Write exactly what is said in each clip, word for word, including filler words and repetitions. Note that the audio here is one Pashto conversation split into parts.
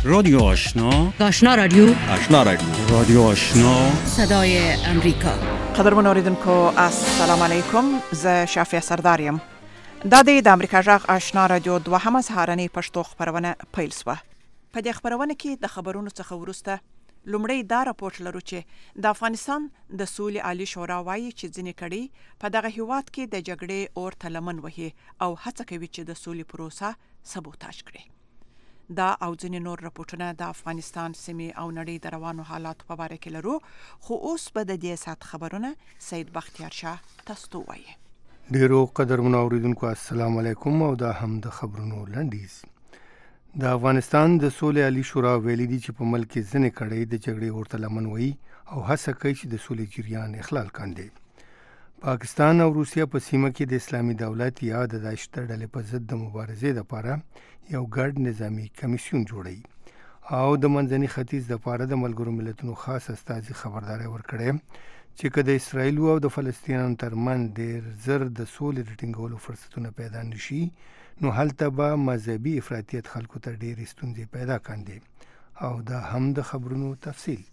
رادیو آشنا آشنا رادیو آشنا رادیو رادیو آشنا صدای امریکا. قدرمن اوریدونکو السلام علیکم. ز شافیا سرداریم. دا د امریکا جغ آشنا رادیو دوهمه سهارنی پښتو خبرونه پیل سوه. په دې خبرونه کې د خبرونو څخه ورسته لومړی دا راپورټ لرو چې د افغانستان د سولې عالی شورا وایي چې ځینې کړي په دغه هیواد کې د جګړې اور تلمن وهي او هڅه کوي چې د سولې پروسه سبوتاژ کړي. دا او ځینې نور راپورټونه د افغانستان سیمې او نړۍ د روانو حالاتو په باره کې لرو، خو اوس به د دې سات خبرونه سید بختیار شاه تاسو ته وایي. ډیرو قدرمن اوریدونکو السلام علیکم او دا هم د خبرونو لنډیز. د افغانستان د سولې عالی شورا ویلي دي چې په ملک کې ځینې کړۍ د جګړې اور تلمن وهي او هڅه کوي چې د سولې جریان اخلال کاندي. پاکستان او روسیا په سیمه کې د اسلامي دولت یا د داعش ډلې په ضد د مبارزې لپاره یو ګډ نظامی کمیسیون جوړي او د منځني ختیځ لپاره د ملګرو ملتونو خاص استازي خبرداري ورکړي چې که د اسرایل او د فلسطینیانو ترمنځ ډېر زر د سولې د ټینګولو فرصتونه پیدا نشي، نو هلته به مذهبي افراطیت خلکو ته ډېرې ستونزې پیدا کاندي. او دا هم د خبرونو تفصیل.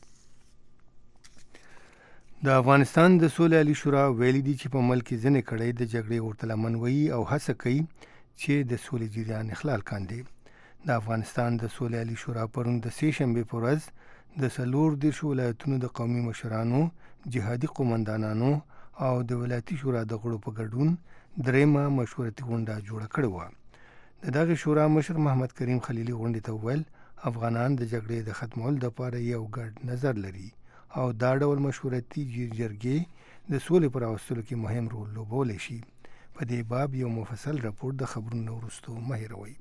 د افغانستان د سولې عالی شورا ویلي دي چې په ملک کې ځینې کړۍ د جګړې اور تلمن وهي او هڅه کوي چې د سولې جریان اخلال کاندي. د افغانستان د سولې عالی شورا پرون د سې شنبې په ورځ د څلور دېرشو ولایتونو د قومي مشرانو، جهادي قومندانانو او د ولایتي شورا د غړو په ګډون درېیمه مشورتي غونډه جوړه کړې وه. د دغې شورا مشر محمد کریم خلیلي غونډې ته وویل افغانان د جګړې د ختمولو لپاره یو ګډ نظر لري او دا ډول مشورتي جرګې د سولې پر راوستلو کې مهم رول لوبولی شي. په دې باب یو مفصل راپور د خبرونو وروستو مه هېروئ.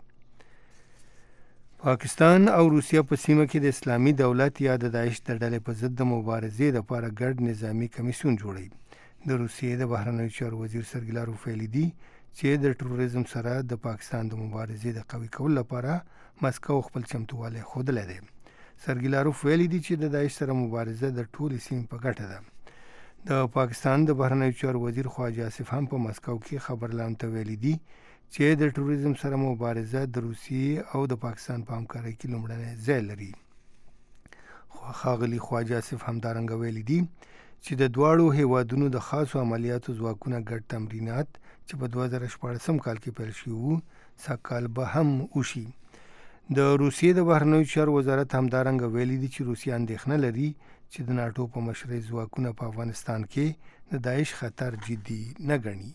پاکستان او روسیا په سیمه کې د اسلامي دولت یا د داعش د ډلې په ضد د مبارزې لپاره ګډ نظامي کمیسیون جوړوي. د روسیې د بهرنیو چارو وزیر سرګی لاروف ویلي دي چې د ټروریزم سره د پاکستان د مبارزې د قوي کولو لپاره مسکو خپل چمتووالی ښودلی دی. سرګی لاروف ویلي دي چې د داعش سره مبارزه د ټولې سیمې په ګټه ده. د پاکستان د بهرنیو چارو وزیر خواجه آصف هم په مسکو کې خبرلاندو ته ویلي دي چې د ټروریزم سره مبارزه د روسیې او د پاکستان په همکارۍ کې لومړنی ځای لري. ښاغلي خواجه آصف همدارنګه ویلي دي چې د دواړو هیوادونو د خاصو عملیاتو ځواکونه ګډ تمرینات چې په دوه زره شپاړسم کال کې پیل شوي وو سږکال به هم وشي. د روسیې د بهرنیو چارو وزارت همدارنګه ویلي دي چې روسیه اندېښنه لري چې د ناټو په مشرۍ ځواکونه په افغانستان کې د داعش خطر جدي نه ګڼي.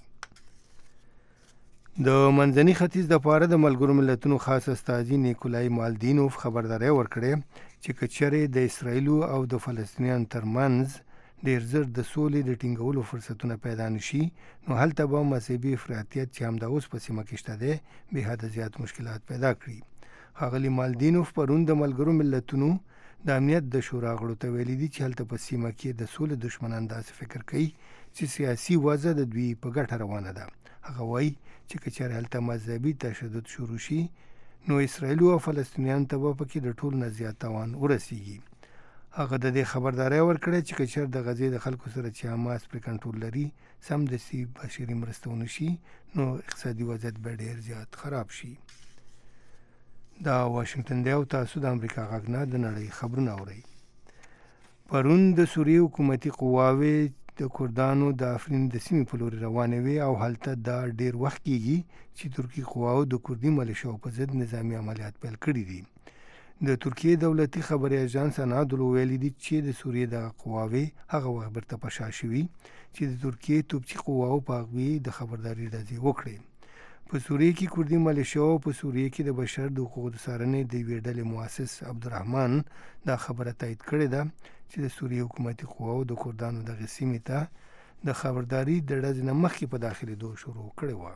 د منځني ختیځ لپاره د ملګرو ملتونو خاص استازي نیکولای مالدینوف خبرداری ورکړې چې که چېرې د اسرایلو او د فلسطینیانو ترمنځ ډېر زر د سولې د ټینګولو فرصتونه پیدا نشي، نو هلته به مذهبي افراطیت چې همدا اوس په سیمه کې شته دی بې حده زیات مشکلات پیدا کړي. ښاغلي مالدینوف پرون د ملګرو ملتونو د امنیت د شورا غړو ته ویلي دي چې هلته په سیمه کې د سولې دشمنان داسې فکر کوي چې سیاسي وضع د دوی په ګټه روانه ده. هغه وایي چې که چېرې هلته مذهبي تشدد شروع شي، نو اسرایلو او فلسطینیانو ته به پکې د ټولو نه زیات تاوان ورسیږي. هغه د دې خبرداری ورکړی چې که چېرې د غزې د خلکو سره چې حماس پرې کنټرول لري سمدستي بشري مرسته ونه شي، نو اقتصادي وضعیت به ډېر زیات خراب شي. دا واشنګټن دی او تاسو د امریکا غږ نه د نړۍ خبرونه اورئ. پرون د سوریې حکومتي قواوې د کردانو د افرین د سیمې په لوري روانې وې او هلته دا ډېر وخت کېږي چې ترکي قواو د کردي ملیشاو په ضد نظامي عملیات پیل کړي دي. د ترکیې دولتي خبري اژانس انادولو ویلي دي چې د سوریې د قواوې هغه وخت بیرته په شا شوي چې د ترکیې توپچي قواو په هغوی د خبرداري ډزې وکړې. په سوریې کې کردي ملیشاو په سوریې کې د بشر د حقوقو د څارنې د یوې ډلې مؤسس عبدالرحمن دا خبره تایید کړې ده چې د سوریې حکومتي قواو د کردانو دغې سیمې ته د خبرداري د ډزې نه مخکې په داخلېدو شروع کړې وه.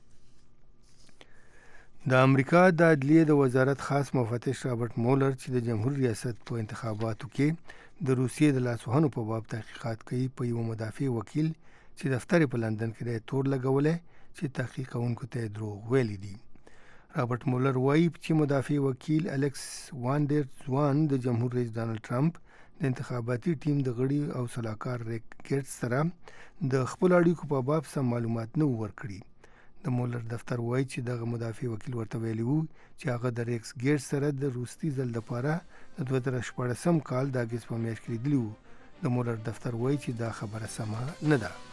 د امریکا د عدلیې د وزارت خاص مفتش رابرټ مولر چې د جمهور ریاست په انتخاباتو کې د روسیې د لاسوهنو په باب تحقیقات کوي په یو مدافع وکیل چې دفتر په لندن کې دی تور لګولی چې تحقیق کوونکو ته دروغ ویلي دي. رابرټ مولر وایي چې مدافع وکیل الکس واندر ځوان د جمهور رئیس ډانلډ ټرمپ د انتخاباتي ټیم د غړي او سلاکار ریک ګیټس سره د خپل اړیکو په باب سم معلومات نه ورکړي. د مولر دفتر وایي چې دغه مدافع وکیل ورته ویلي وو چې هغه د ریکس ګیټ سره د روستي ځل لپاره د دوه زره شپاړسم کال د اګست په میاشت کې لیدلی وو. د مولر دفتر وایي چې دا خبره سمه نه ده.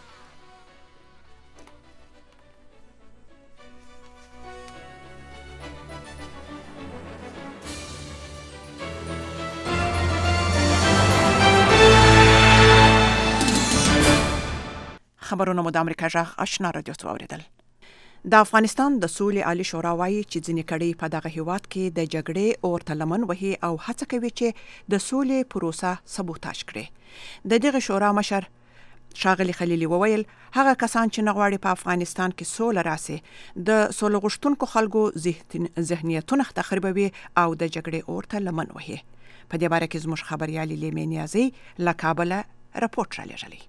خبرونه مو د امریکا جغ آشنا رادیو څخه اوریدل. د افغانستان د سولې عالی شورا وايي چې ځینې کړي په دغه هیواد کې د جګړې اور ته لمن وهي او هڅه کوي چې د سولې پروسه سبوتاژ کړي. د دغه شورا مشر ښاغلي خلیلي وویل هغه کسان چې نغواړي په افغانستان کې سوله راسي د سوله غوښتونکو خلکو ذهنیتونه تخریبوي او د جګړې اور ته لمن وهي. په دې باره کې زموږ خبريالي لیمې نیازي له کابل راپورټ را لېږلی.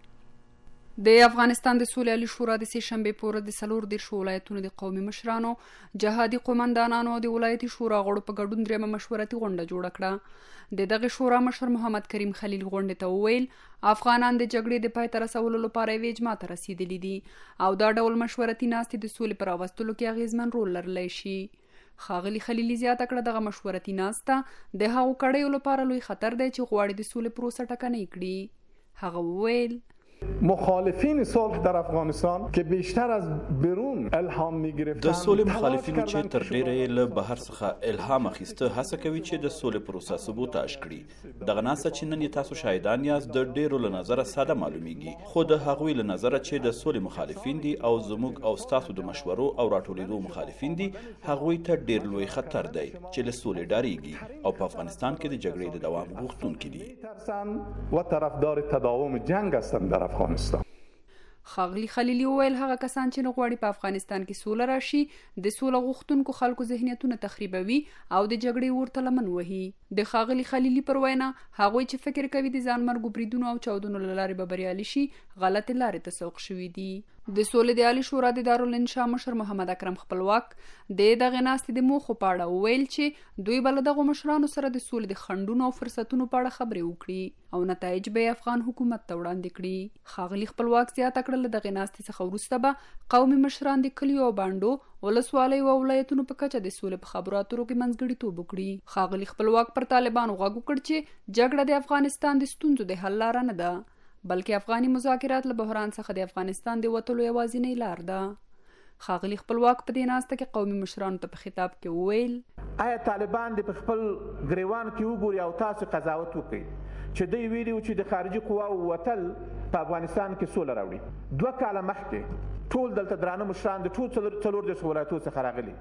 د افغانستان د سولې عالی شورا د سې شنبې په ورځ د څلور دېرشو ولایتونو د قومي مشرانو، جهادي قومندانانو او د ولایتي شورا غړو په ګډون درېیمه مشورتي غونډه جوړه کړه. د دغه شورا مشر محمد کریم خلیل غونډې ته وویل افغانان د جګړې د پای ته رسولو لپاره یوې اجماع ته رسېدلي دي او دا ډول مشورتي ناستې د سولې په راوستلو کې اغېزمن رول لرلی شي. ښاغلي خلیلي زیاته کړه دغه مشورتي ناسته د هغو کړیو لپاره لوی خطر دی چې غواړي د سولې پروسه ټکنۍ کړي. هغه وویل مخالفین صلح در افغانستان که بیشتر از برون الهام میگرفتن د سولې مخالفینو چې تر ډیره له بهر څخه الهام اخیسته هڅه کوي چې د سولې پروسه سبوتاژ کړي. دغه ناسه چې نن تاسو شاهدان یاست د ډیرو له نظره ساده معلومیږي خو د هغوی له نظره چې د سولې مخالفین دي او زموږ او ستاسو د مشورو او راټولېدو مخالفین دي هغوی ته ډیر لوی خطر دی چې له سولې ډاریږي او په افغانستان کې د جګړې د دوام غوښتونکي دي و طرفدار تداوم جنگ هستند در افغانستان. ښاغلي خلیلي وویل هغه کسان چې نه غواړي په افغانستان کې سوله راشي د سوله غوښتونکو خلکو ذهنیتونه تخریبوي او د جګړې اور ته لمن وهي. د ښاغلي خلیلي پر وینا هغوی چې فکر کوي د ځانمرګو بریدونو او چاودنو له لارې به بریالي شي غلطې لارې ته سوق شوي دي. د سولې د عالی شورا د دارالانشا مشر محمد اکرم خپلواک د دغه ناستې د موخو په اړه وویل چې دوی به له دغو مشرانو سره د سولې د خنډونو او فرصتونو په اړه خبرې وکړي او نتایج به افغان حکومت ته وړاندې کړي. ښاغلي خپلواک زیاته کړه له دغې ناستې څخه وروسته به قومي مشران د کلیو او بانډو ولسوالیو او ولایتونو په کچه د سولې په خبرو اترو کې منځګړیتوب وکړي. ښاغلي خپلواک پر طالبانو غږ وکړ چې جګړه د افغانستان د ستونزو د حل لاره نه ده بلکې افغاني مذاکرات له بحران څخه د افغانستان د وتلو یوازینۍ لار ده. ښاغلي خپلواک په دې ناسته کې قومي مشرانو ته په خطاب کې وویل آیا طالبان د خپل ګریوان کې وګوري او تاسو قضاوت وکړي چې دوی ویلي و چې د خارجي قواو وتل په افغانستان کې سوله راوړي. دوه کاله مخکې ټول دلته درانه مشران د ټول څلور دېرش ولایتونو څخه راغلي.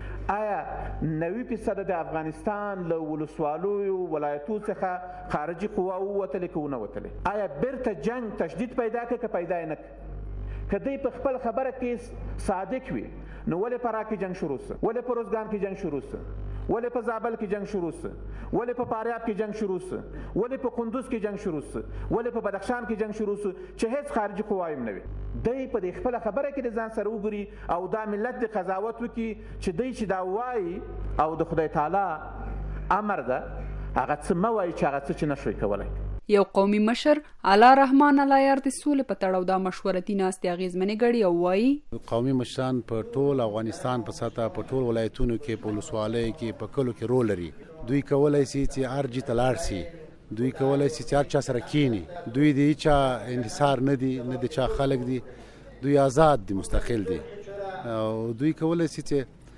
آیا نوي فیصده د افغانستان له ولسوالیو ولایتونو څخه خارجي قواو وتلې که ونه وتلې؟ آیا بیرته جنګ تشدید پیدا کړي که پیدا یې نه کړي؟ که دوی په خپل خبره کې صادق وي نو ولې په راک کې جنګ شروع سه؟ ولې په روزګان کې جنګ شروع سه؟ ولې په زابل کې جنګ شروع سه؟ ولې په فاریاب کې جنګ شروع سه؟ ولې په قندوز کې جنګ شروع سه؟ ولې په بدخشان کې جنګ شروع سه چې هیڅ خارجي قوا هم نه وي؟ دوی په دې خپله خبره کې د ځان سره وګوري او دا ملت د قضاوت وکړي چې دوی چې دا وایي او د خدای تعالی امر ده هغه څه مه وایي چې هغه څه چې نه شوی کولی. یو قومي مشر علا رحمان علایار د سولې په تړاو دا مشورتي ناستې اغېزمنې ګڼي او وایي قومي مشران په ټول افغانستان په سطحه په ټول ولایتونو کې په ولسوالیو کې په کلو کې رول لري. دوی کولی شي چې هر ځای ته لاړ شي، دوی کولی شي چې هر چا سره کینی، دوی د هیچا انحصار نه دي نه د چا خلک دي، دوی آزاد دي مستقل دي او دوی کولی شي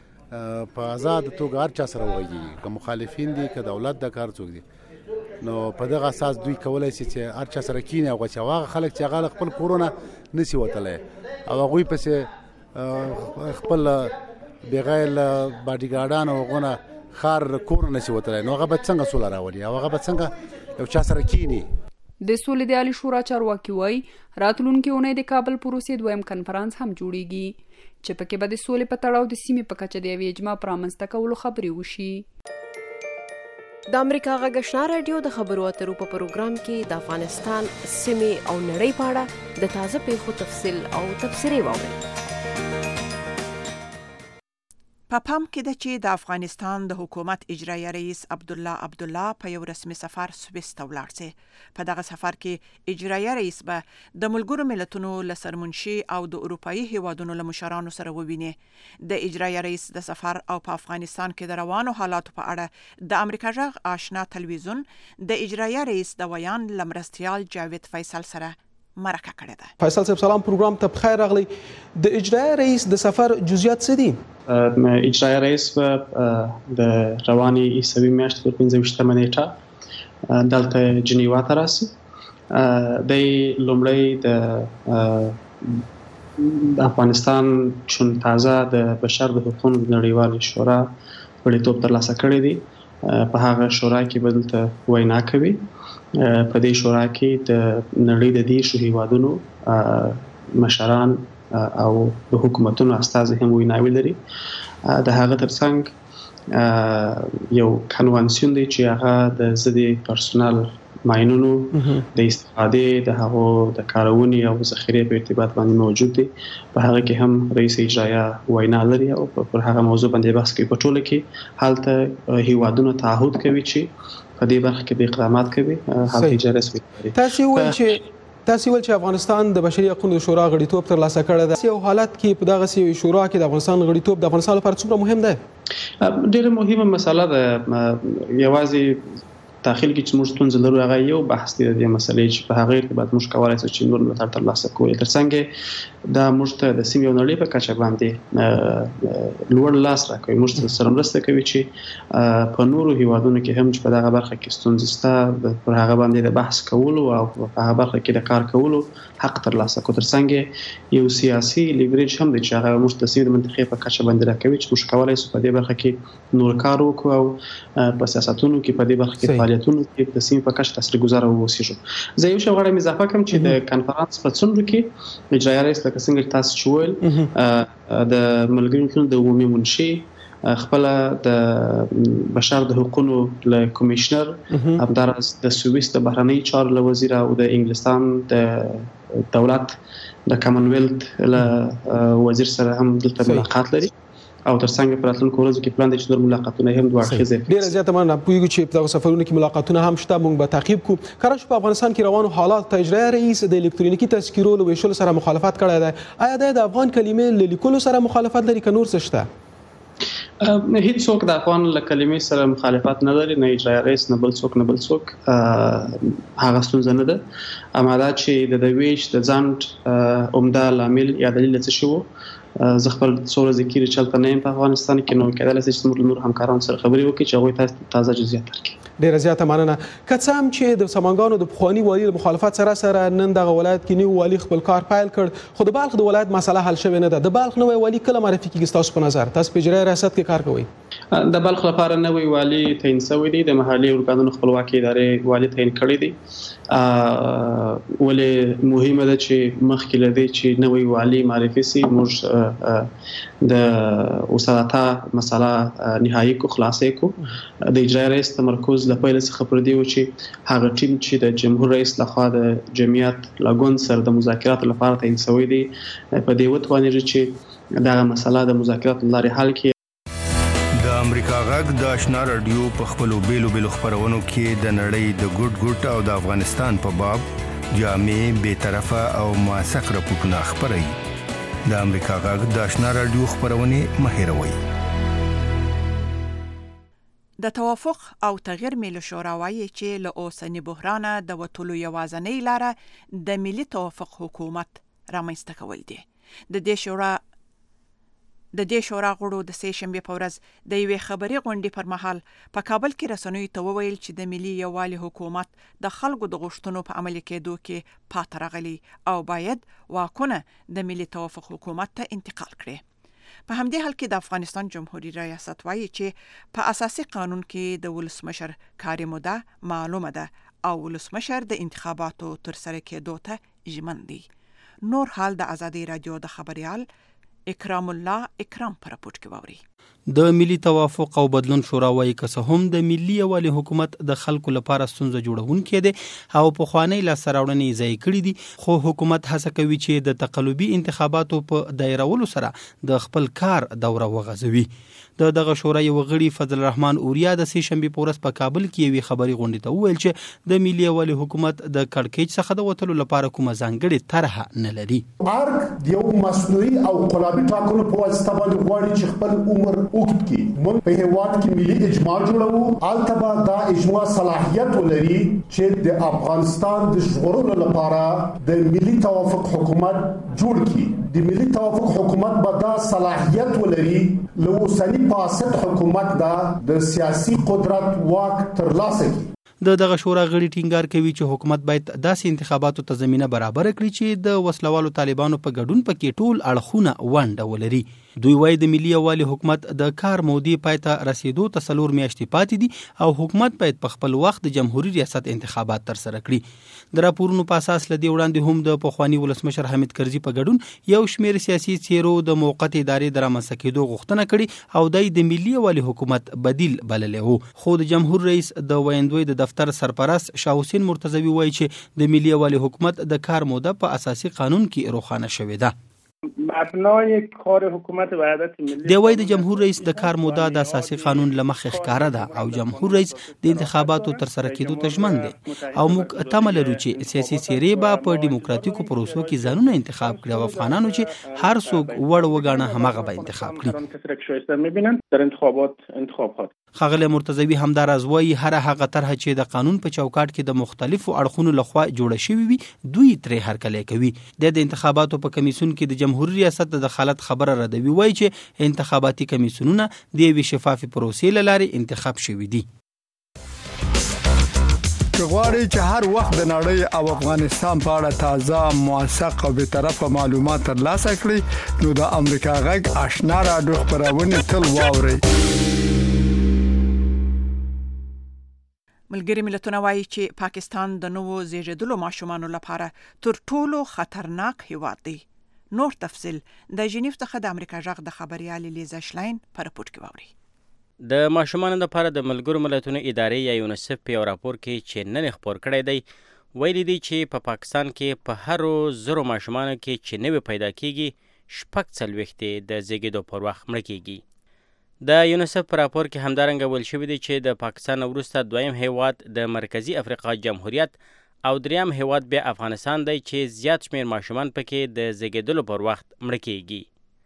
چې په آزاد توګه هر چا سره وغږیږي که مخالفین دي که دولت د کار څوک دي. نو په دغه اساس دوی کولی شي چې هر چا سره کینی او چې هغه خلک چې هغه خپل کورونه نشي وتلی او هغوی پسې خپل بغیر باډي ګارډان او هغونه ښار کورونه نشي وتلی نو هغه به څنګه سوله راولي او هغه به څنګه یو چا سره کینی. د سولې د عالی شورا چارواکي وایي راتلونکې اونۍ د کابل پروسې دویم کنفرانس هم جوړیږي چې پکې به د سولې په تړاو د سیمې په کچه د یوې اجماع په رامنځته کولو خبرې وشي. د امریکا غږ آشنا راډیو د خبرو اترو په پروګرام کې د افغانستان سیمې او نړۍ په اړه د تازه پیښو تفصیل او تبصرې واورئ. په پام کې ده چې د افغانستان د حکومت اجرایي رئیس عبدالله عبدالله په یو رسمي سفر سویس ته ولاړ شي. په دغه سفر کې اجرایي رئیس به د ملګرو ملتونو له سرمنشي او د اروپایي هیوادونو له مشرانو سره وویني. د اجرایي رئیس د سفر او په افغانستان کې د روانو حالاتو په اړه د امریکا غږ آشنا تلویزیون د اجرایي رئیس د ویان لمرستیال جاوید فیصل سره مرکه کړې ده. فیصل صاحب سلام، پروګرام ته بخیر راغلی. د اجرایي رئیس د سفر جزئیات څه دي؟ اجرایي رئیس به د رواني عیسوي میاشتې پر پنځه ویشتمه نیټه دلته جنیوا ته راسي. د لومړی د د افغانستان چون تازه د بشر د حقوقو نړیوالې شورا غړیتوب ترلاسه کړی دی. په هغه شورا کې به دلته وینا کوي. په دې شورا کې د نړۍ د دیرشو هیوادونو مشران او د حکومتونو استازي هم ویناوي لري. د هغه ترڅنګ یو کنوانسیون دی چې هغه د ضد پرسونل ماینونو د استفادې د هغو د کارونې او ذخیرې په ارتباط باندې موجود دی. په هغه کې هم رئیس اجرایه وینا لري او پر هغه موضوع باندې بحث کوي. په ټوله کې هلته هیوادونو تعهد کوي چې په دې برخه کې د اقدامات کوي. هغه اجازه سوي. تاسو وایئ چې تاسو ول چې افغانستان د بشري حقوقو شورا غړیتوب ترلاسه کړی دی. یو حالت کې په دغه سی شورا کې د افغانستان غړیتوب د افغانستان لپاره څومره مهم دی؟ ډېره مهمه مسله ده. یوازې داخل کې چې موږ ستونزه لرو هغه یو بحث دی د مسلې چې په هغه ارتباط موږ کولی شو چې نور ملاتړ ترلاسه کړو. ترڅنګ دا موږ ته د سیمې او نړۍ په کچه باندې لوړ لاس راکوي. موږ سره مرسته کوي چې په نورو هیوادونو کې هم چې په دغه برخه کې ستونزې شته پر هغه باندې د بحث کولو او په هغه برخه کې د کار کولو حق ترلاسه کړو. ترڅنګ یو سیاسي لیوریج هم دی چې هغه موږ ته سیمې د منطقې په کچه باندې راکوي چې موږ کولی شو په دې برخه کې نور کار وکړو او په سیاستونو کې په دې برخه کې فعالیتونو کې د سیمې په کچه تاثیرګذار واوسېږو. زه یو شی غواړم اضافه کړم چې د کنفرانس په څنډو کې اجرایي رئیس لکه څنګه تاسو چې وویل د ملګرو ملتونو د عمومي منشي خپل د بشر د حقوقو له کمیشنر همدارس د سویس د بهرنی چارو له وزیر او د انګلستان د دولت د کامن ویلث له وزیر سره هم دلته ملاقات لري او ترڅنګ په راتلونکو ورځو کې پلان دي چې نور ملاقاتونه هم دوه اړخیزه. ډیره زیاته مننه. پوهیږو چې په دغه سفرونو کې ملاقاتونه هم شته، موږ به تعقیب کوو. کله چې په افغانستان کې روانو حالات ته اجرایي رئیس د الکترونیکي تذکیرو له ویشلو سره مخالفت کړی دی. آیا د افغان کلمې له لیکلو سره مخالفت لري که نور څه شته؟ هیڅ څوک د افغان له کلمې سره مخالفت نه لري، نه اجرایي رئیس نه بل څوک نه بل څوک. هغه ستونزه نه ده. اما دا چې د ویش د ځنډ عمده لامل یا دلیل څه شي وو، زه خپل څوره ذکر چلته نه یم په افغانستان کې، نو کېدای شي چې موږ نور همکارانو سره خبرې وکړو چې هغوی تاسو تازه جزئیات درکړي. ډیره زیاته مننه. که څه هم چې د سمنګانو د پخواني والي له مخالفت سره سره نن دغه ولایت کې نوی والي خپل کار پیل کړ، خو د بلخ د ولایت مسله حل شوې نه ده. د بلخ نوی والي کله معرفي کېږي ستاسو په نظر؟ تاسو په اجرایي ریاست کې کار کوئ. د بلخ لپاره نوی والي تعیین شوی دی. د محلي ارګانونو خپلواکي ادارې والي تعیین کړی دی. ولې مهمه ده چې مخکې له دې چې نوی والي معرفي شي موږ د استاداتا مسله نهایي کو خلاصې کو. د اجرایي رئیس تمرکز له پیل څخه پر دی و چې هغه ټیم چې د جمهور رئیس لخوا د جمعیت لاګون سره د مذاکراتو لپاره تعیین شوی دی په دې وتوانیږي چې دغه مسله د مذاکراتو لارې حل کړي. د امریکا غږ د آشنا رادیو په خپلو بیلو بیلو خبرونو کې د نړۍ د ګډ ګډ او د افغانستان په باب جامع بیطرفه او موثق راپورټونه خپروي. د امریکا غږ د آشنا رادیو خبرونه مه هېروئ. د توافق او تغییر ملي شورا وایي چې له اوسني بحرانه د وتلو یوازینۍ لاره د ملي توافق حکومت رامنځته کول دي. د دې شورا د دې شورا غړو د سې شنبې په ورځ د یوې خبري غونډې پر مهال په کابل کې رسنیو ته وویل چې د ملي یووالي حکومت د خلکو د غوښتنو په عملي کېدو کې پاتې راغلی او باید واکونه د ملي توافق حکومت ته انتقال کړي. په همدې حال کې د افغانستان جمهوریت ریاست وایي چې په اساسي قانون کې د ولسمشر کاري موده معلومه ده او ولسمشر د انتخاباتو ترسره کېدو ته ژمن دی. نور حال د ازادي رادیو د خبريال اکرام الله اکرام پر راپورټ کې ووري. د ملي توافق او بدلون شورا وايي که څه هم د ملي یووالي حکومت د خلکو لپاره ستونزه جوړونکی دی او پخوانۍ لاسته راوړنې ضایع کړي دي، خو حکومت هڅه کوي چې د تقلبي انتخاباتو په دایرولو سره د خپل کار دوره وغځوي. د دغه شورا یو غړي فضل الرحمن اوریا د سې شنبې په ورځ په کابل کې یوې خبري غونډې ته وویل چې د ملي یووالي حکومت د کړکېچ څخه د وتلو لپاره کومه ځانګړې طرحه نه لري. ارګ د یو مصنوعي او انقلابي ټاکنو په واسطه باندې غواړي چې خپل عمر اوږد کړي. موږ په هیواد کې ملي اجماع جوړوو، البته دا اجماع صلاحیت ولري چې د افغانستان د ژغورلو لپاره د ملي توافق حکومت جوړ کړي. د ملي توافق حکومت به دا صلاحیت ولري له اوسني فاسد حکومت دا د سیاسي قدرت واک ترلاسه کړي. د دغه شورا غړي ټینګار کوي چې حکومت باید داسې انتخاباتو ته زمینه برابر کړي چې د وسلوالو طالبانو په ګډون پکې ټول اړخونه ونډه ولري. دوی وايي د ملي یووالي حکومت د کار مودې پای ته رسیدو ته څلور میاشتې پاتې دي او حکومت باید په خپل وخت د جمهوریت ریاست انتخابات ترسره کړي. د راپورونو په اساس لدی وړاندې هم د پخوانی ولسمشر حامد کرزي په ګډون یو شمېر سیاسي څیرو د موقت ادارې د رامنځته کېدو غوښتنه کړې او د د ملي یووالي حکومت بدیل بللی وو. خو د جمهور رئیس د ویندوی د دفتر سرپرست شاه حسین مرتضوی وایي چې د ملي یووالي حکومت د کار موده په اساسي قانون کې روښانه شوې ده. مبنای کار حکومت وحدت ملی دی وای د جمهور رئیس د کار موده د اساسي قانون لمخې ښکارا ده او جمهور رئیس د انتخاباتو تر سره کېدو ته ژمن دی او موږ تمه لرو چې سیاسي څیرې به په دیموکراتیکو پروسو کې ځانونه انتخاب کړي او افغانانو چې هر څوک وړ وګاڼه همغه به انتخاب کړي. میبینن در انتخابات انتخابات خغل مرتضوی همدار از وای هر هغه طرح چې د قانون په چوکاټ کې د مختلفو اړخونو لخوا جوړه شوی وي دوی ترې هرکلی کوي. د انتخاباتو په کمیسیون کې د جمهوریت ریاست د دخالت خبره ردوي وای چې انتخاباتي کمیسیونونه د یوې شفافې پروسې له لارې انتخاب شوي دي. غواړئ چې هر وخت د نړۍ او افغانستان په اړه تازه، موثق او بی‌طرفه معلومات ترلاسه کړئ نو د امریکا غږ آشنا راډیو خپرونه تل واورئ. ملګری ملتونه وایي چې پاکستان د نوو زیږیدلو ماشومانو لپاره تر ټولو خطرناک هیواد دی. نور تفصیل د جنیف څخه د امریکا غږ د خبريال لیزا شلاین په راپور کې واوري. د ماشومانو لپاره د ملګرو ملتونو ادارې یا یونیسف په راپور کې چې نن خبر کړی دی ویلي دی چې په پا پاکستان کې په هر زرو ماشومانو کې چې نوې پیدا کیږي شپږ څلوېښت د زیږیدو پر وخت مړه کیږي. د یونیسف په راپور کې همدارنګه ویل شوي دی چې د پاکستان وروسته دویم هیواد د مرکزی افریقا جمهوریت او دریم هیواد بیا افغانستان دی چې زیات شمیر ماشومان پکې د زیږیدلو پر وخت مړه کیږي.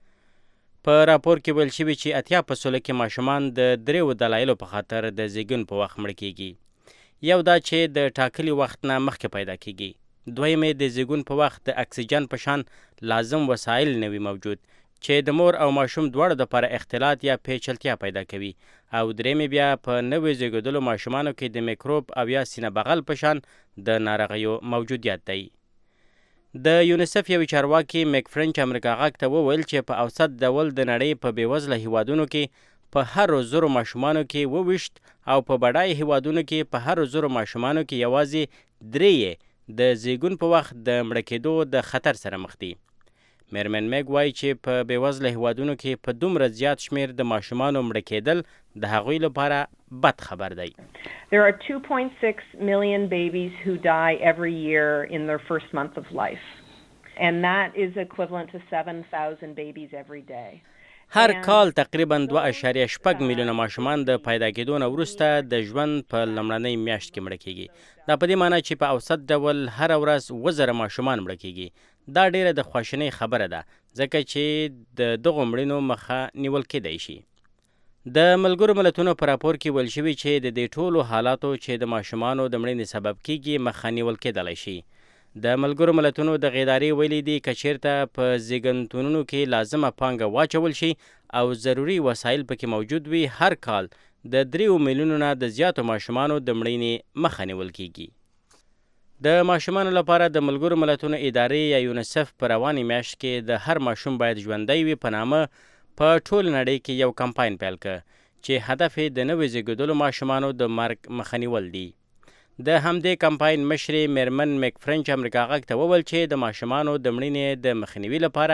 په راپور کې ویل شوي چې اتیا په سلو کې ماشومان د دریو دلایلو په خاطر د زیږون په وخت مړه کیږي. یو دا چې د ټاکلي وخت نه مخکې پیدا کیږي، دویم د زیږون په وخت د اکسیجن په شان لازم وسایل نه وي موجود چې د مور او ماشوم دواړو دپاره اختلاط یا پیچلتیا پیدا کوي، او درېیمې بیا په نوې زیږېدلو ماشومانو کې د میکروب او یا سینه بغل په شان د ناروغیو موجودیت دی. د یونیسف یو چارواکي میک فرنچ امریکا غږ ته وویل چې په اوسط ډول د نړۍ په بېوزله هیوادونو کې په هر زرو ماشومانو کې وویشت او په بډای هیوادونو کې په هر زرو ماشومانو کې یوازې درې د زیږون په وخت د مړه کېدو د خطر سره مخ دي. میرمن میګ وایي چې په بېوزله هیوادونو کې په دومره زیات شمیر د ماشومانو مړه کېدل د هغوی لپاره بد خبر دی. There are two point six million babies who die every year in their first month of life. And that is equivalent to seven thousand babies every day. هر کال تقریبا دوه اعشاریه شپږ میلیونه ماشومان د پیدا کېدو نه وروسته د ژوند په لومړنۍ میاشت کې مړه کېږي. دا په دې معنی چې په اوسط ډول هره ورځ اووه زره ماشومان مړه کېږي. دا ډیره د خواشینۍ خبره ده ځکه چې د دغو مړینو مخه نیول کېدی شي. د ملګرو ملتونو په راپور کې ویل شوي چې د دې ټولو حالاتو چې د ماشومانو د مړینې سبب کېږي مخه نیول کېدلی شي. د ملګرو ملتونو د ادارې ویلي دي که چیرته په زیږنتونونو کې لازمه پانګه واچول شي او ضروري وسایل پکې موجود وي هر کال د دریو میلیونو نه د زیاتو ماشومانو د مړینې مخه نیول کېږي. د ماشومانو لپاره د ملګرو ملتونو ادارې یا یونیسف په روانې میاشت کې د هر ماشوم باید ژوندی وي په نامه په ټول نړۍ کې یو کمپاین پیل کړ چې هدف یې د نوې زیږېدلو ماشومانو د مرګ مخه نیول دي. د همدې کمپاین مشرې میرمن میک فرنچ امریکا غږ ته وویل چې د ماشومانو د مړینې د مخنیوي لپاره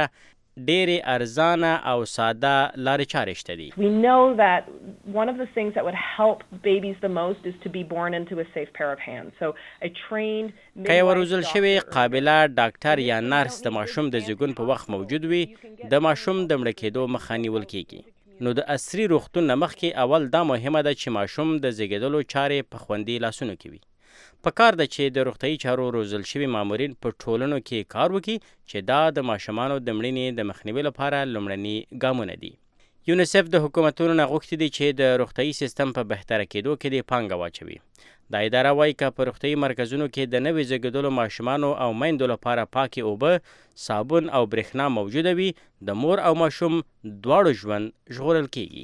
ډېرې ارزانه او ساده لارې چارې شته دي. We know that one of the things that would help babies the most is to be born into a safe pair of hands. So a trained که یو روزل شوی قابله ډاکټر یا نرس د ماشوم د زیږون په وخت موجود وي، د ماشوم د مړه کېدو مخه نیول کیږي. نو د عصري روغتون نه مخکې اول دا مهمه ده چې ماشوم د زیږیدلو چارې په خوندي لاسونو کې وي. په کار ده چې د روغتیايي چارو روزل شوي مامورین په ټولنو کې کار وکړي چې دا د ماشومانو د مړینې د مخنیوي لپاره لومړني ګامونه دي. یونیسف د حکومتونو نه غوښتي دي چې د روغتیايي سیستم په بهتره کېدو کې دې پانګه واچوي. دا اداره وایي که په روغتیايي مرکزونو کې د نوي زیږیدلو ماشومانو او میندو لپاره پاکې اوبه، صابون او برېښنا موجوده وي، د مور او ماشوم دواړو ژوند ژغورل کیږي.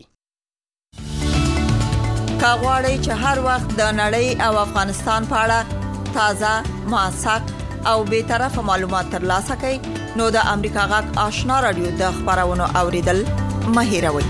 که غواړئ چې هر وخت د نړۍ او افغانستان په اړه تازه، موثق او بېطرفه معلومات ترلاسه کړئ، نو د امریکا غږ آشنا رادیو د خبرونو اوریدل مه هېروئ.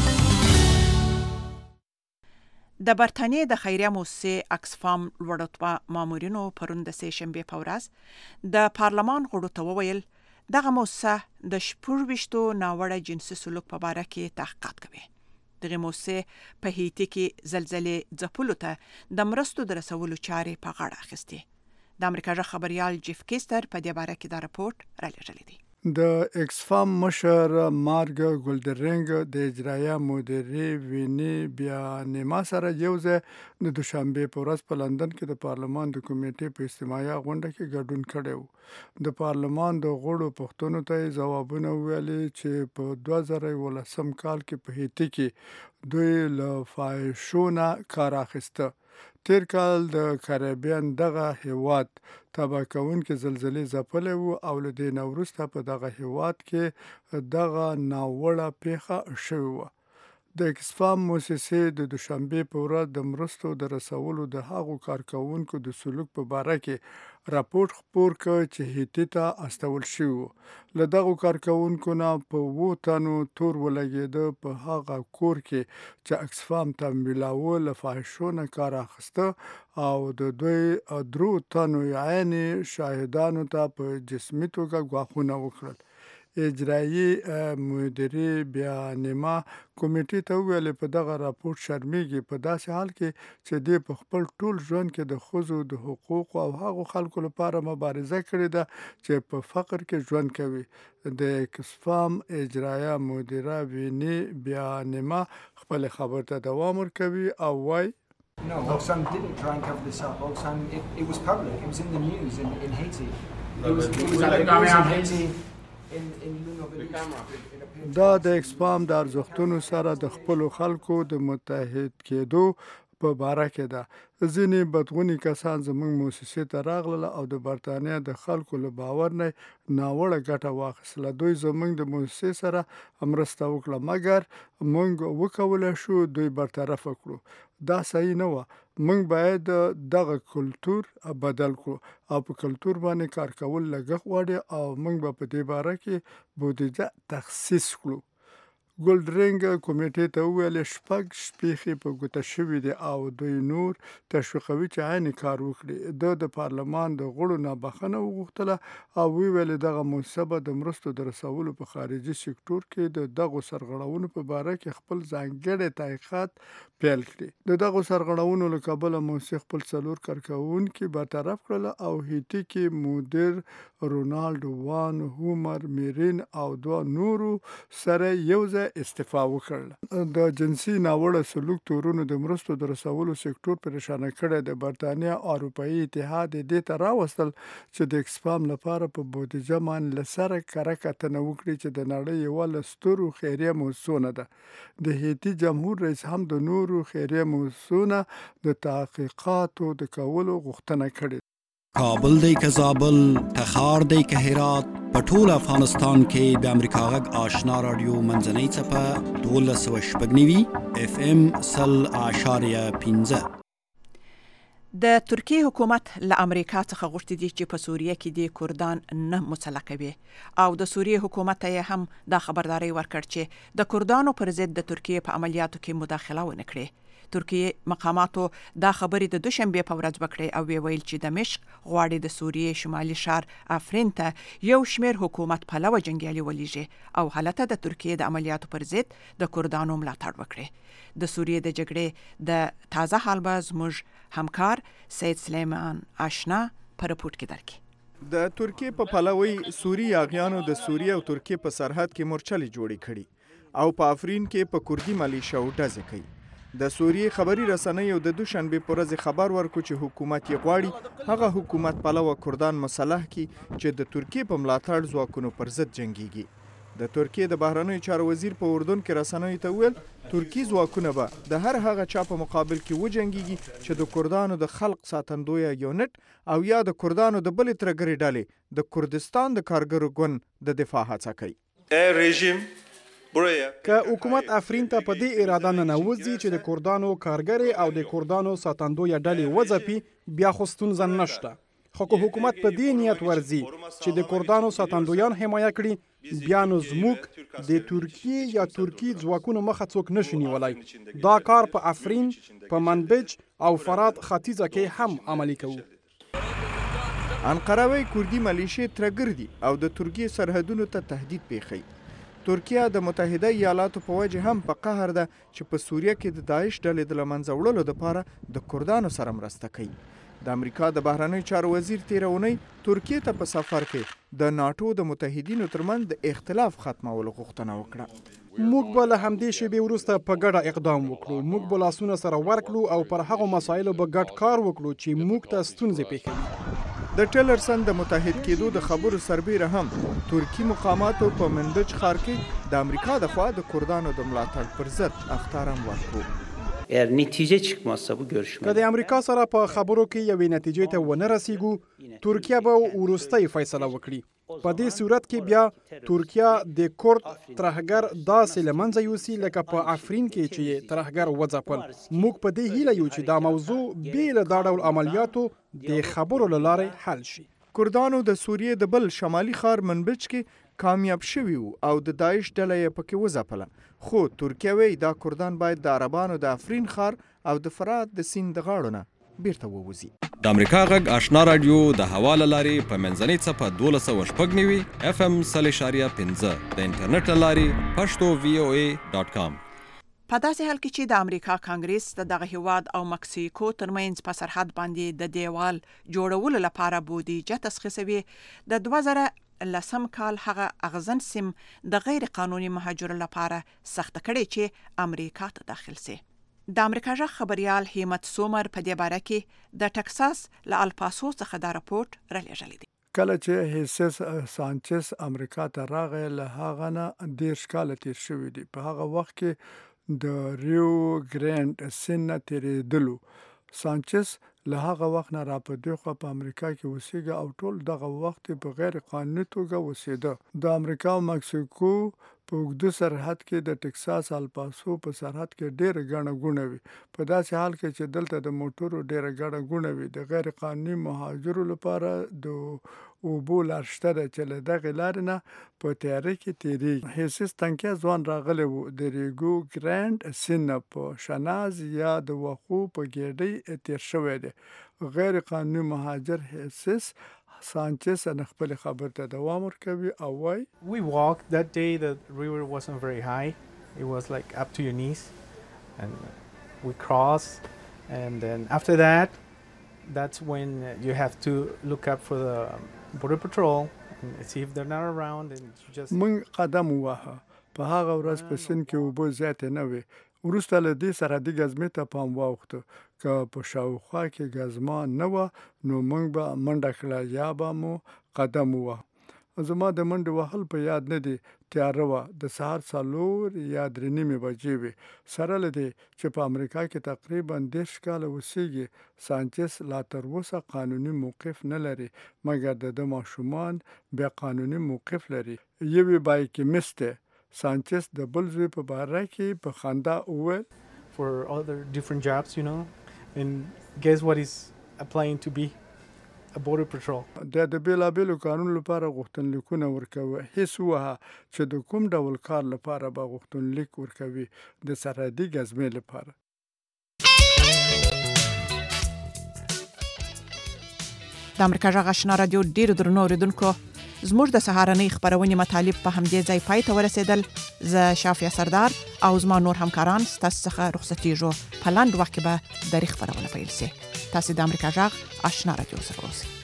د برتانیې د خیریه موسسې اکسفام لوړ مامورینو پرون د سې شنبې په ورځ د پارلمان غړو ته وویل دغه موسسه د شپږ ویشتو ناوړه جنسي سلوک په باره کې تحقیقات کوي. دغه موسسې په هیټي کې زلزلې ځپلو ته د مرستو د رسولو چارې په غاړه اخیستې. د امریکا ژغ خبريال جیف کیستر په دې باره کې دا رپورټ رالیږلی دی. د اکسفام مشر مارګ ګولډرینګ د اجرایه مدیرې ویني بیانما سره یو ځای د دوشنبه په ورځ په لندن کې د پارلمان د کمیټې په اجتماعي غونډه کې ګډون کړی و. د پارلمان د غړو پوښتنو ته ځوابونه ویلي چې په دوه زره ولسم کال کې په هیټي کې دوی له فاحشونه کار اخیسته. تیر کال د کریبیان دغه هیواد تباه کوونکې زلزلې ځپلی و او له دې نه وروسته په دغه هیواد کې دغه ناوړه پیښه شوې وه. د اکسفام موسسې د دوشنبې په ورځ د مرستو د رسولو د هغو کارکوونکو د سلوک په باره کې راپورټ خپور کړ چې هیټي ته استول شوي وو. له دغو کارکوونکو نه په اووه تنو تور ولګېده په هغه کور کې چې اکسفام تمویلاوه له فاحشو نه کار اخیسته او د دوی درو تنو عیني شاهدانو ته په جسمي توګه ګواښونه وکړل. اجرایي مدیرې بیانما کمیټې ته وویل په دغه راپورټ شرمېږي په داسې حال کې چې دې په خپل ټول ژوند کې د ښځو د حقوقو او هغو خلکو لپاره مبارزه کړې ده چې په فقر کې ژوند کوي. د اکسفام اجرایه مدیره ویني بیانما خپل خبر ته دوام ورکوي او وایي No, Oxfam didn't try and cover this up. Oxfam, it, it was public. It was in the news in, in Haiti. It was, it was, it was in Haiti. دا د اکسفام د ارزښتونو سره د خپلو خلکو د متحد کېدو په باره کې ده. ځینې بدغوني کسان زموږ موسسې ته راغلل او د برتانیا د خلکو له باور نه ناوړه ګټه واخیستله. دوی زموږ د موسسې سره مرسته وکړه مګر موږ وکولی شو دوی برطرفه کړو. دا صحیح نه وه. موږ باید دغه کلتور بدل کړو او په کلتور باندې کار کول لګښت غواړي او موږ به په دې باره کې بودیجه تخصیص کړو. ګولډرینګ کمیټې ته وویل شپږ شپېښې په ګوته شوي دي او دوی نور تشویقوي چې عیني کار وکړي. د د پارلمان د غړو نه بخښنه وغوښتله او ویل دغه موسسه به د مرستو د رسولو په خارجي سکتور کې د دغو سرغړونو په باره کې خپل ځانګړی تحقیقات پیل کړي. د دغو سرغړونو له کبله موسسې خپل څلور کارکوونکي برطرف کړل او هیټي کې مدیر رونالډ وان هومر میرین او دوه نورو سره یو ځای استعفا وکړل. د جنسي ناوړه سلوک تورونو د مرستو د رسولو سکتور پریشانه کړی. د برتانیا اروپایي اتحاد دې ته راوستل چې د اکسفام لپاره په بودیجه باندې له سره کره کتنه وکړي چې د نړۍ یوه له سترو خیریه موسسو نه ده. د هیټي جمهور رئیس هم د نورو خیریه موسسو نه د تحقیقاتو د کولو غوښتنه کړې. کابل دی که زابل، تخار دی که هرات، په ټول افغانستان کې د امریکا غږ آشنا رادیو منځنۍ څپه دولس سوه شپږ نوي اف ام سل اعشاریه پنځه. د ترکیې حکومت له امریکا څخه غوښتي دي چې په سوریه کې د کردان نه مسلح کوي او د سوریې حکومت یې هم دا خبرداري ورکړ چې د کردانو پر ضد د ترکیې په عملیاتو کې مداخله ونه کړي. ترکیه مقاماتو دا خبرې د دوشنبه په ورځ وکړې او ویل چې دمشق غواړي د سوریې شمالي شهر افرین ته یو شمیر حکومت پلوه جنگیالي ولېږي او هلته د ترکیه د عملیاتو پر ضد د کردانو ملاتړ وکړي. د سوریې د جګړې د تازه حال به زموږ همکار سید سلیمان آشنا په رپورټ کې درکړي. د ترکیه په پلوی سوری یاغیانو د سوریه او ترکیه په سرحد کې مورچلې جوړې کړي او په افرین کې په کردي ملیشیا ډزې کوي. د سوریې خبري رسنۍ او د دوشنبه په ورځ خبر ورکړ چې حکومت یې غواړي هغه حکومت پلوه کردان مسلح کی چې د ترکیه په ملاتړ ځواکونو پر ضد جنگيږي. د ترکیه د بهرنیو چارو وزیر په اردن کې رسنیو ته ویل ترکیه ځواکونه به د هر هغه چا په مقابل کې وجنګيږي چې د کردانو د خلق ساتندوی یونټ او یا د کردانو د بلې ترګری ډلې د کردستان د کارګرو ګوند د دفاع هڅه کوي. ای رژیم که حکومت افرین ته په دې اراده نه نوځي چې د کردانو کارګری او د کردانو ساتندوی ډلې وځپي بیا خو ستونزه نشته. خو که حکومت په دې نیت ورځي چې د کردانو ساتندویان حمایه کړي بیا نو زموږ د ترکیه یا ترکی ځواکونو مخه څوک نشي نیولای. دا کار په افرین، په منبج او فرات ختیځه کې هم عملي کوو. انقره وی کردي ملیشې ترګردي او د ترکیه سرحدونو ته تهدید پیښي. ترکیه د متحده ایالاتو په وجه هم په قهر ده چې په سوریه کې د داعش ډلې د لمنځه وړلو لپاره د کردانو سره مرسته کوي. د امریکا د بهرنیو چارو وزیر تیر اونۍ ترکیه ته په سفر کې د ناتو د متحدینو ترمنځ د اختلاف ختمولو غوښتنه وکړه. موږ به له همدې شیبې وروسته په ګډه اقدام وکړو. موږ به لاسونه سره ورکړو او پر هغو مسایلو به ګډ کار وکړو چې موږ ته ستونزې پیښوي. د ټیلرسن د متحد کېدو د خبرو سربیره هم ترکی مقاماتو په منبج ښار کې د امریکا د خوا د کردانو د ملاتړ پر ضد اخطارم ورکړو. eğer netice çıkmazsa bu görüşme که د امریکا سره په خبرو کې یوې نتیجې ته ونه رسیږو ترکیه به وروستۍ فیصله وکړي. په دې صورت کې بیا ترکیه د کورد ترهګر داسې له منځه یوسي لکه په افرین کې چې ترهګر وځپل. موږ په دې هیله یو چې دا موضوع بې له دا ډول عملیاتو د خبرو له لارې حل شي. کردانو د سوریې د بل شمالي ښار منبج کې کامیاب شوي او د داعش ډله یې پکې وځپله. خو ترکیه وی دا کردان باید د عربانو د افرین ښار او د فرات د سیند د غاړو نه بیرته ووځي. د امریکا غږ آشنا رادیو د هوا له لارې په منځنۍ څپه دولس سوه شپږ نوي اف ام سل اشاریه پنځه د انټرنیټ له لارې پښتو وی او ای ډاټ کام. په داسې حال کې چې د امریکا کانګریس د دغه هیواد او مکسیکو ترمنځ په سرحد باندې د دیوال جوړولو لپاره بودیجه تشخیصوي، د دوه زره لسم کال هغه اغزن سیم د غیر قانوني مهاجرو لپاره سخت کړي چې امریکا ته داخل سي. د امریکا ژغ خبريال همت سومر په دې باره کې د ټکساس له الپاسو څخه دا راپورټ رالیږلی دی. کله چې هیسس سانچز امریکا ته راغی له هغه نه دیرش کاله تیر شوي دي. په هغه وخت کې د ریو ګرانډ سین نه تېرېدلو. سانچز له هغه وخت نه را په دې خوا په امریکا کې اوسېږي او ټول دغه وخت په غیر قانوني توګه اوسېده. د امریکا او مکسیکو په اوږده سرحد کې د ټکساس الپاسو په سرحد کې ډېره ګڼه ګوڼه وي. په داسې حال کې چې دلته د موټرو ډېره ګڼه ګوڼه وي د غیر قانوني مهاجرو لپاره د اوبو لار شته ده چې له دغې لارې نه په تیاره کې تېرېږي. هیسس تنکي ځوان راغلی و د ریګو ګرانډ سین نه په شناز یا د وښو په ګېډۍ تېر شوی دی. غیر قانوني مهاجر هیسس سانچز ان خپل خبر ته دوام ورکوي او وای We walked that day, the river wasn't very high. It was like up to your knees and we crossed and then after that that's when you have to look up for the border patrol and see if they're not around and you just من قدم ووهه. په هغه ورځ په سین کې اوبه زیاتې نه وي. وروسته له دې سرحدي ګزمې ته پام واوښته. که په شاوخوا کې ګزما نه وه نو موږ به منډه کړه یا به مو قدم ووهه. زما د منډې وهل په یاد نه دي. تیاره وه. د سهار څلور یا درې نیمې بجې وې. سره له دې چې په امریکا کې تقریبا دېرش کاله اوسېږي سانچز لا تر اوسه قانوني موقف نه لري مګر د ده ماشومان بیا قانوني موقف لري. یوې بایکیمیست سانچز د بل زوی په باره کې په خندا وویل for other different jobs, you know, and guess what is applying to be a border patrol. د د بیلابیلو قانون لپاره غوښتنلیکونه ورکوي. هیڅ وها چې د کوم ډول کار لپاره به غوښتنلیک ورکوي د سرحدي ګزمې لپاره. د امریکا غږ آشنا رادیو ډیرو درنو اوریدونکو زموږ د سهارنۍ خبرونې مطالب په همدې ځای پای ته ورسېدل. زه شافیه سردار او زما نور همکاران ستاسو څخه رخصتېږو. په لاندې وخت کې به درې خبرونه پیل شي. تاسو د امریکا غږ آشنا رادیو سره اوسئ.